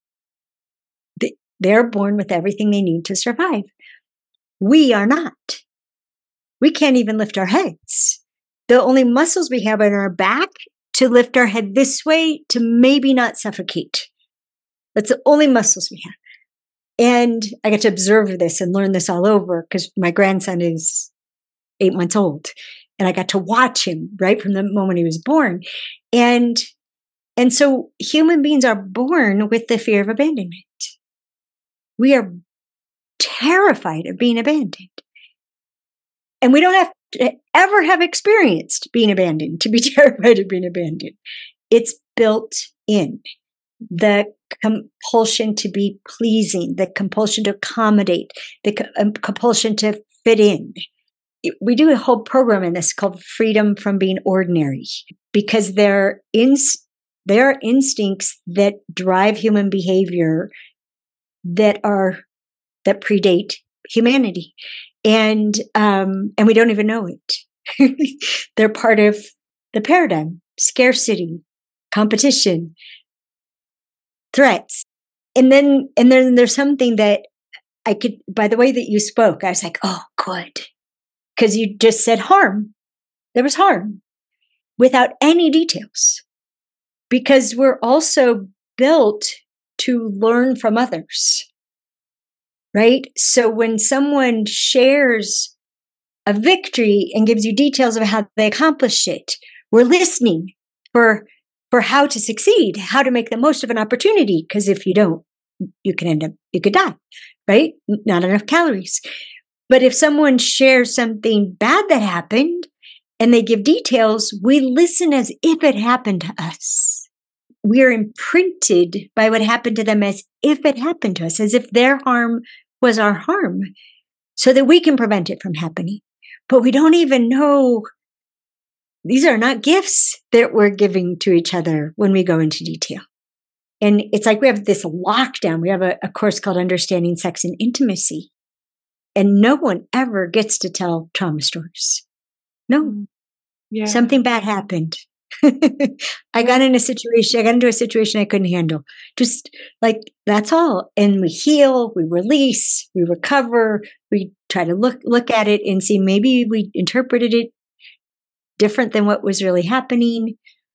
They, they're born with everything they need to survive. We are not. We can't even lift our heads. The only muscles we have are in our back to lift our head this way to maybe not suffocate. That's the only muscles we have. And I get to observe this and learn this all over because my grandson is eight months old. And I got to watch him right from the moment he was born. And, and so human beings are born with the fear of abandonment. We are terrified of being abandoned. And we don't have to ever have experienced being abandoned to be terrified of being abandoned. It's built in. The compulsion to be pleasing, the compulsion to accommodate, the co- compulsion to fit in. We do a whole program in this called Freedom from Being Ordinary, because there, ins- there are instincts that drive human behavior that are that predate humanity. And um, and we don't even know it. They're part of the paradigm: scarcity, competition, threats. And then and then there's something that I could, by the way that you spoke, I was like, oh, good. Because you just said harm. There was harm without any details. Because we're also built to learn from others. Right? So when someone shares a victory and gives you details of how they accomplished it, we're listening for, for how to succeed, how to make the most of an opportunity. Because if you don't, you can end up, you could die, right? Not enough calories. But if someone shares something bad that happened and they give details, we listen as if it happened to us. We are imprinted by what happened to them as if it happened to us, as if their harm was our harm, so that we can prevent it from happening. But we don't even know. These are not gifts that we're giving to each other when we go into detail. And it's like we have this lockdown. We have a, a course called Understanding Sex and Intimacy. And no one ever gets to tell trauma stories. No. Yeah. Something bad happened. I got in a situation, I got into a situation I couldn't handle. Just like, that's all. And we heal, we release, we recover, we try to look, look at it and see maybe we interpreted it different than what was really happening.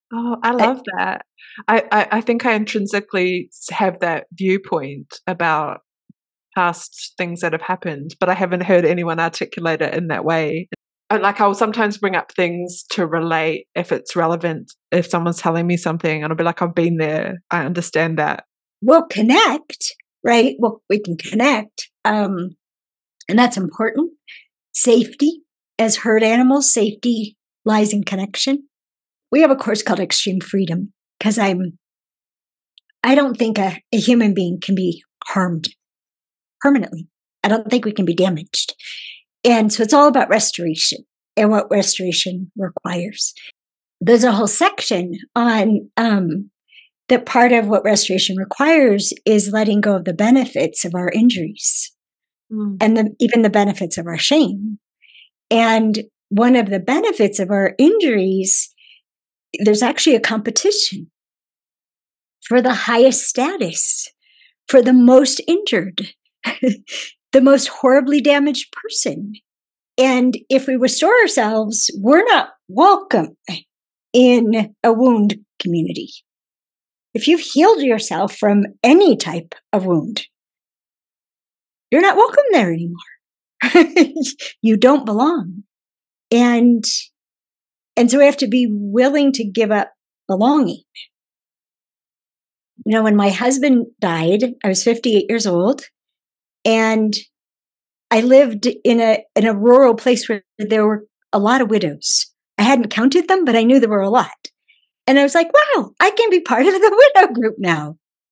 Oh, I love I, that. I, I, I think I intrinsically have that viewpoint about past things that have happened, but I haven't heard anyone articulate it in that way. Like I'll sometimes bring up things to relate if it's relevant, if someone's telling me something, and I'll be like, I've been there. I understand that. We'll connect, right? Well, we can connect. Um, and that's important. Safety. As herd animals, safety lies in connection. We have a course called Extreme Freedom because I'm, I don't think a, a human being can be harmed permanently. I don't think we can be damaged. And so it's all about restoration and what restoration requires. There's a whole section on um, that part of what restoration requires is letting go of the benefits of our injuries mm. and the, even the benefits of our shame. And one of the benefits of our injuries, there's actually a competition for the highest status, for the most injured, the most horribly damaged person. And if we restore ourselves, we're not welcome in a wound community. If you've healed yourself from any type of wound, you're not welcome there anymore. You don't belong. And, and so we have to be willing to give up belonging. You know, when my husband died, I was fifty-eight years old, and I lived in a, in a rural place where there were a lot of widows. I hadn't counted them, but I knew there were a lot. And I was like, wow, I can be part of the widow group now.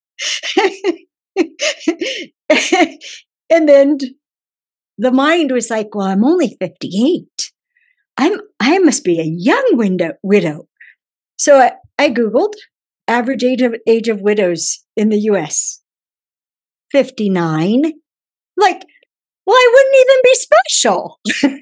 And then the mind was like, well, I'm only fifty-eight. I'm, I must be a young window, widow. So I, I Googled average age of, age of widows in the U S. fifty-nine. Like, well, I wouldn't even be special.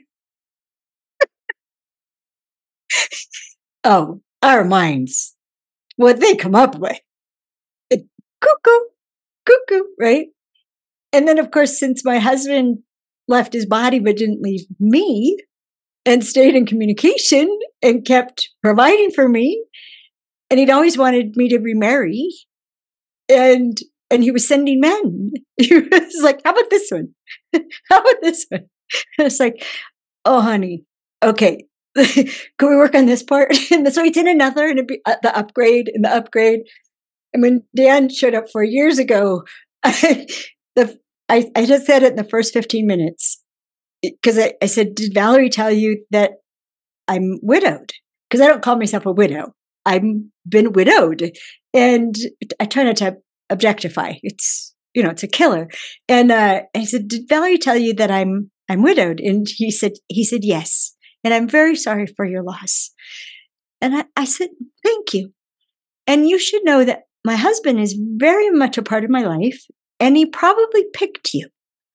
Oh, our minds, what they come up with. It, cuckoo, cuckoo, right? And then, of course, since my husband left his body but didn't leave me and stayed in communication and kept providing for me, and he'd always wanted me to remarry, and and he was sending men. He was like, how about this one? How about this one? And it's like, oh, honey, okay. Can we work on this part? And so he did another, and it'd be uh, the upgrade and the upgrade. And when Dan showed up four years ago, I, the, I, I just said it in the first fifteen minutes because I, I said, did Valerie tell you that I'm widowed? Because I don't call myself a widow. I've been widowed, and I try not to objectify. It's, you know, it's a killer. And uh, I said, did Valerie tell you that I'm I'm widowed? And he said, he said yes. And I'm very sorry for your loss. And I, I said, thank you. And you should know that my husband is very much a part of my life, and he probably picked you.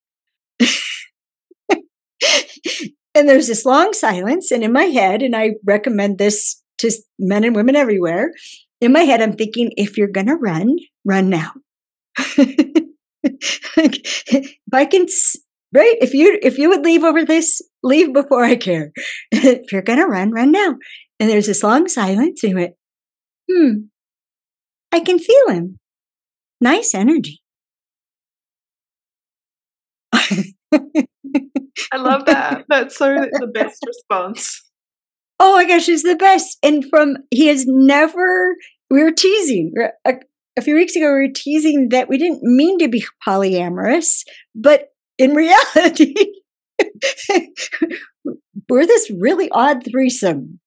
And there's this long silence, and in my head, and I recommend this to men and women everywhere, in my head, I'm thinking, if you're going to run, run now. Like, if I can, right? If you, if you would leave over this, leave before I care. If you're going to run, run now. And there's this long silence, and he went, hmm, I can feel him. Nice energy. I love that. That's so the best response. Oh my gosh, he's the best. And from, he has never, we were teasing a, a few weeks ago, we were teasing that we didn't mean to be polyamorous, but in reality, we're this really odd threesome.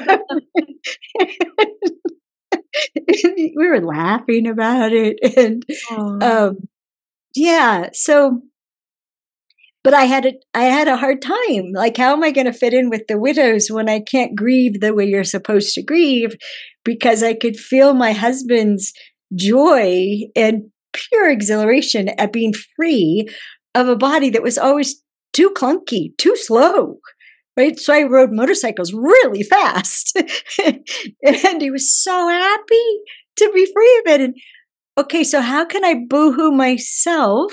We were laughing about it. And um, yeah, so, but I had a, I had a hard time. Like, how am I going to fit in with the widows when I can't grieve the way you're supposed to grieve? Because I could feel my husband's joy and pure exhilaration at being free of a body that was always too clunky, too slow, right? So I rode motorcycles really fast. And he was so happy to be free of it. And okay, so how can I boohoo myself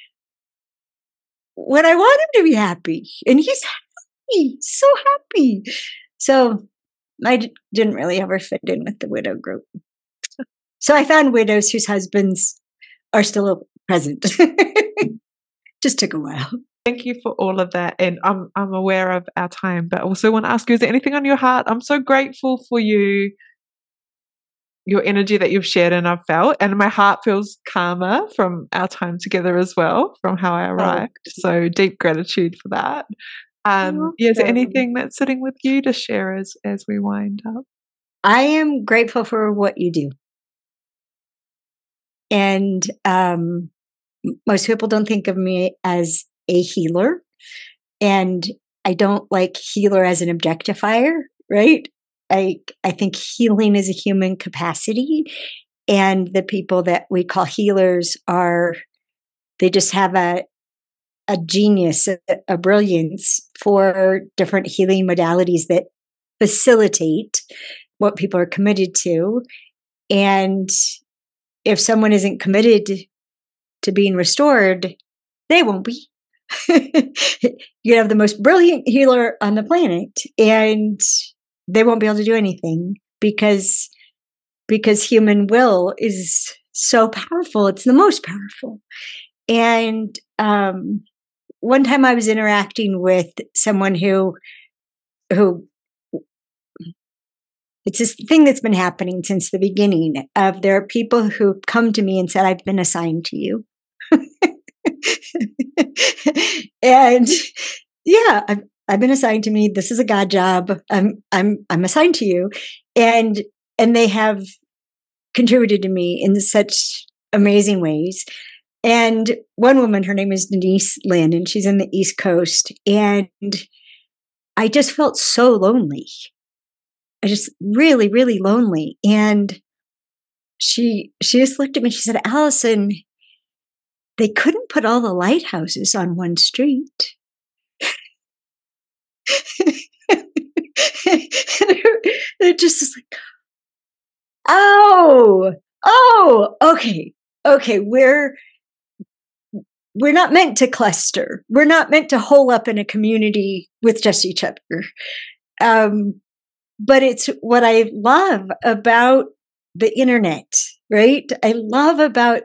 when I want him to be happy? And he's happy, so happy. So I d- didn't really ever fit in with the widow group. So I found widows whose husbands are still present. Just took a while. Thank you for all of that. And I'm I'm aware of our time, but I also want to ask you, is there anything on your heart? I'm so grateful for you, your energy that you've shared and I've felt. And my heart feels calmer from our time together as well, from how I arrived. Oh. So deep gratitude for that. Um, yeah, is there anything that's sitting with you to share as, as we wind up? I am grateful for what you do. And um, most people don't think of me as a healer. And I don't like healer as an objectifier, right? I I think healing is a human capacity. And the people that we call healers are, they just have a a genius, a, a brilliance for different healing modalities that facilitate what people are committed to. And if someone isn't committed to being restored, they won't be. You have the most brilliant healer on the planet, and they won't be able to do anything because because human will is so powerful. It's the most powerful. And um, one time I was interacting with someone who who it's this thing that's been happening since the beginning of there are people who come to me and said, I've been assigned to you. And yeah, I've, I've been assigned to me. This is a God job. I'm, I'm, I'm assigned to you. And, and they have contributed to me in such amazing ways. And one woman, her name is Denise Lynn, and she's in the East Coast. And I just felt so lonely. I just really, really lonely. And she, she just looked at me. She said, Allison, they couldn't put all the lighthouses on one street. They're just like, oh, oh, okay, okay. We're we're not meant to cluster. We're not meant to hole up in a community with just each other. Um, but it's what I love about the internet, right? I love about.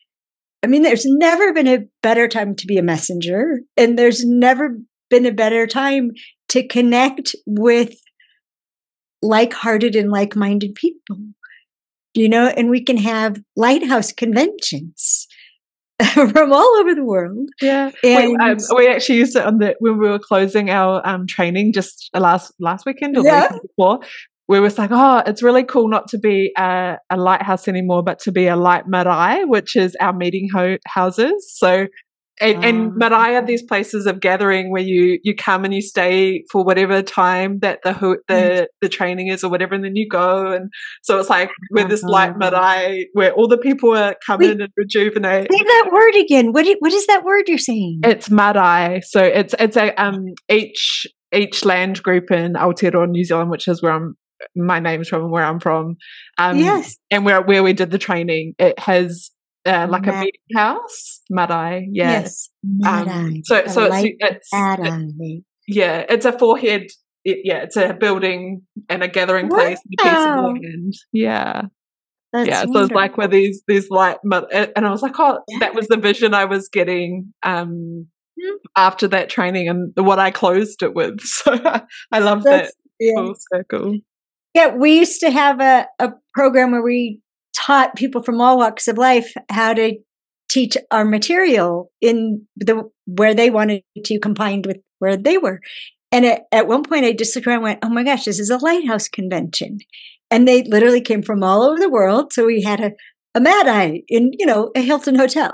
I mean, there's never been a better time to be a messenger, and there's never been a better time to connect with like-hearted and like-minded people, you know, and we can have lighthouse conventions from all over the world. Yeah. And we, um, we actually used it on the, when we were closing our um, training just last, last weekend or the yeah. weekend before. We were like, oh, it's really cool not to be a, a lighthouse anymore, but to be a light marae, which is our meeting ho- houses. So, and, um, and marae are these places of gathering where you, you come and you stay for whatever time that the ho- the the training is or whatever, and then you go. And so it's like we're this light marae where all the people are come Wait, in and rejuvenate. Say that word again. What is, what is that word you're saying? It's marae. So it's it's a um each each land group in Aotearoa, New Zealand, which is where I'm. My name's from where I'm from, um, yes, and where where we did the training, it has uh, like Ma- a meeting house, marae, yeah. Yes, marae. Um, so so it's, it's it, yeah, it's a forehead, it, yeah, it's a building and a gathering wow. place, and a piece of land, yeah. That's yeah, wonderful. so it's like where these these light, and I was like, oh, yeah. that was the vision I was getting um, mm-hmm. after that training, and what I closed it with. So I love That's, that yeah. full circle. Yeah, we used to have a, a program where we taught people from all walks of life how to teach our material in the where they wanted to, combined with where they were. And at, at one point, I just looked around and went, "Oh my gosh, this is a lighthouse convention!" And they literally came from all over the world. So we had a a mad-eye in, you know, a Hilton hotel,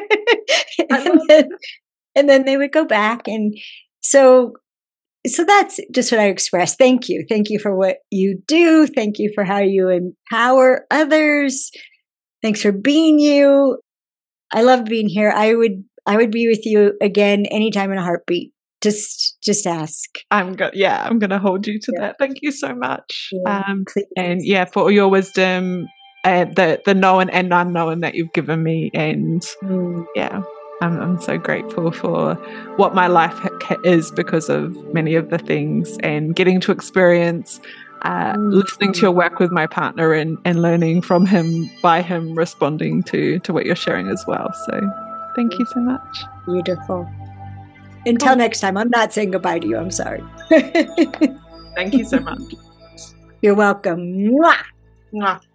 and, then, and then they would go back, and so. So that's just what I express. Thank you. Thank you for what you do. Thank you for how you empower others. Thanks for being you. I love being here. I would I would be with you again anytime in a heartbeat. Just just ask. I'm go- yeah, I'm gonna hold you to yeah. that. Thank you so much. Yeah, um and yeah, for all your wisdom and the the known and unknown that you've given me, and mm. yeah. I'm, I'm so grateful for what my life is because of many of the things, and getting to experience uh, Mm. listening to your work with my partner and, and learning from him by him responding to, to what you're sharing as well. So thank you so much. Beautiful. Until Cool. next time, I'm not saying goodbye to you. I'm sorry. Thank you so much. You're welcome. Mwah! Mwah.